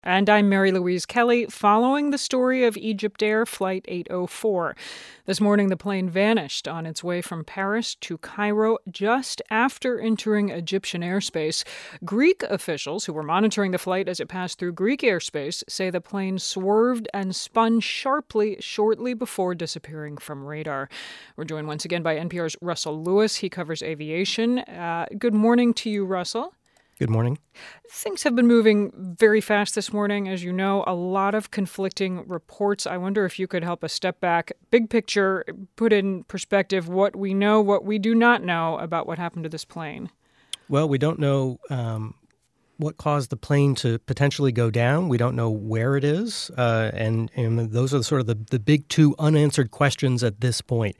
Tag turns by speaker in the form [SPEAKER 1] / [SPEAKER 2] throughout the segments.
[SPEAKER 1] And I'm Mary Louise Kelly, following the story of EgyptAir Flight 804. This morning, the plane vanished on its way from Paris to Cairo just after entering Egyptian airspace. Greek officials who were monitoring the flight as it passed through Greek airspace say the plane swerved and spun sharply shortly before disappearing from radar. We're joined once again by NPR's Russell Lewis. He covers aviation. Good morning to you, Russell.
[SPEAKER 2] Good morning.
[SPEAKER 1] Things have been moving very fast this morning. As you know, a lot of conflicting reports. I wonder if you could help us step back, big picture, put in perspective what we know, what we do not know about what happened to this plane.
[SPEAKER 2] Well, we don't know what caused the plane to potentially go down. We don't know where it is. And those are sort of the big two unanswered questions at this point.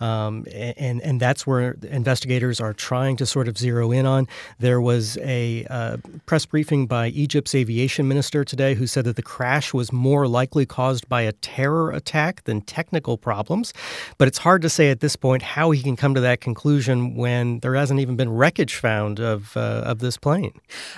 [SPEAKER 2] And that's where investigators are trying to sort of zero in on. There was a press briefing by Egypt's aviation minister today who said that the crash was more likely caused by a terror attack than technical problems. But it's hard to say at this point how he can come to that conclusion when there hasn't even been wreckage found of this plane.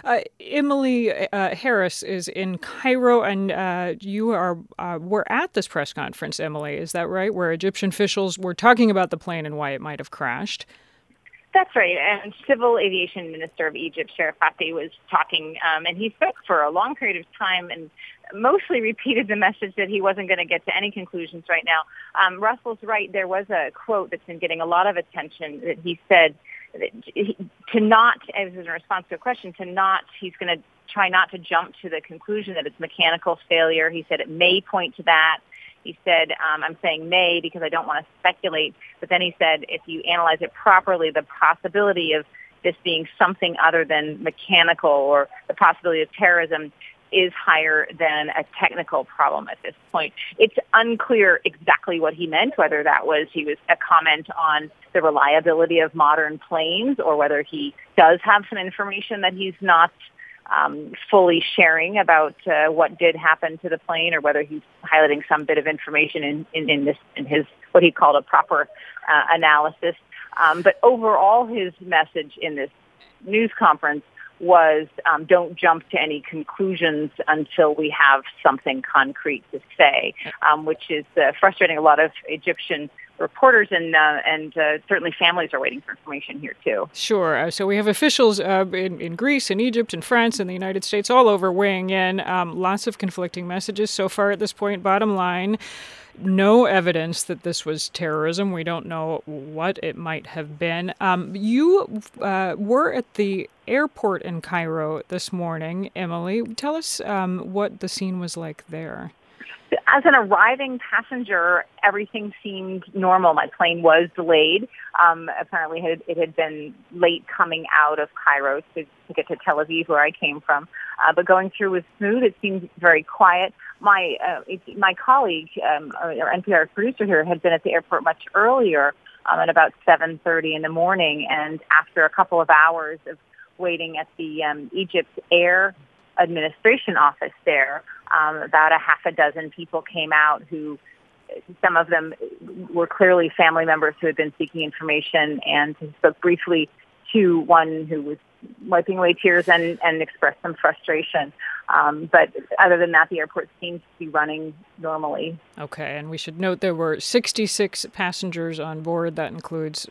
[SPEAKER 1] Emily Harris is in Cairo, and you were at this press conference, Emily, is that right, where Egyptian officials were talking about the plane and why it might have crashed?
[SPEAKER 3] That's right. And Civil Aviation Minister of Egypt, Sherif Fathi, was talking, and he spoke for a long period of time and mostly repeated the message that he wasn't going to get to any conclusions right now. Russell's right. There was a quote that's been getting a lot of attention that he said, to not, as in response to a question, he's going to try not to jump to the conclusion that it's mechanical failure. He said it may point to that. He said, I'm saying may because I don't want to speculate. But then he said, if you analyze it properly, the possibility of this being something other than mechanical or the possibility of terrorism is higher than a technical problem at this point. It's unclear exactly what he meant, whether that was a comment on the reliability of modern planes or whether he does have some information that he's not fully sharing about what did happen to the plane, or whether he's highlighting some bit of information in his what he called a proper analysis. But overall, his message in this news conference was don't jump to any conclusions until we have something concrete to say, which is frustrating a lot of Egyptian reporters, and certainly families are waiting for information here, too.
[SPEAKER 1] Sure. So we have officials in Greece, in Egypt, in France, in the United States, all over weighing in. Lots of conflicting messages so far at this point. Bottom line, no evidence that this was terrorism. We don't know what it might have been. You were at the airport in Cairo this morning, Emily. Tell us what the scene was like there.
[SPEAKER 3] As an arriving passenger, everything seemed normal. My plane was delayed. Apparently, it had been late coming out of Cairo to get to Tel Aviv, where I came from. But going through was smooth. It seemed very quiet. My colleague, our NPR producer here, had been at the airport much earlier, at about 7:30 in the morning. And after a couple of hours of waiting at the Egypt Air administration office there, about a half a dozen people came out who, some of them were clearly family members who had been seeking information, and spoke briefly to one who was wiping away tears and expressed some frustration. But other than that, the airport seems to be running normally.
[SPEAKER 1] Okay, and we should note there were 66 passengers on board. That includes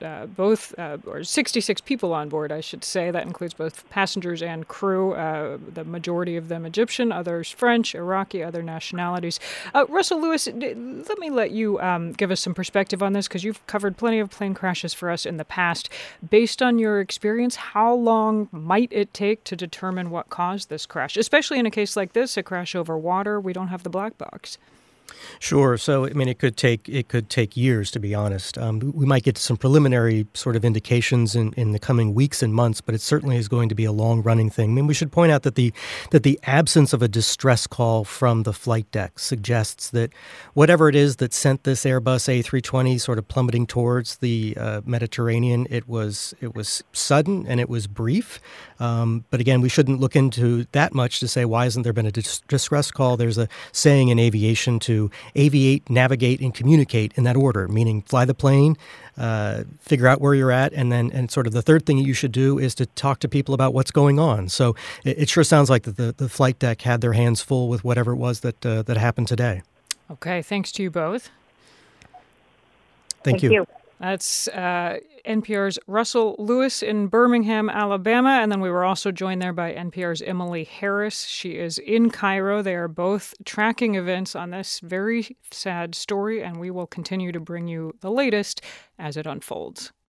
[SPEAKER 1] or 66 people on board, I should say. That includes both passengers and crew, the majority of them Egyptian, others French, Iraqi, other nationalities. Russell Lewis, let me let you give us some perspective on this, because you've covered plenty of plane crashes for us in the past. Based on your experience, how long might it take to determine what caused this crash, especially in a case like this, a crash over water? We don't have the black box.
[SPEAKER 2] Sure. So, I mean, it could take years, to be honest. We might get some preliminary sort of indications in the coming weeks and months, but it certainly is going to be a long-running thing. I mean, we should point out that the absence of a distress call from the flight deck suggests that whatever it is that sent this Airbus A320 sort of plummeting towards the Mediterranean, it was sudden and it was brief. But again, we shouldn't look into that much to say, why hasn't there been a distress call? There's a saying in aviation to to aviate, navigate, and communicate in that order, meaning fly the plane, figure out where you're at, and sort of the third thing you should do is to talk to people about what's going on. So it sure sounds like the flight deck had their hands full with whatever it was that happened today.
[SPEAKER 1] Okay, thanks to you both.
[SPEAKER 2] Thank you.
[SPEAKER 1] That's NPR's Russell Lewis in Birmingham, Alabama. And then we were also joined there by NPR's Emily Harris. She is in Cairo. They are both tracking events on this very sad story, and we will continue to bring you the latest as it unfolds.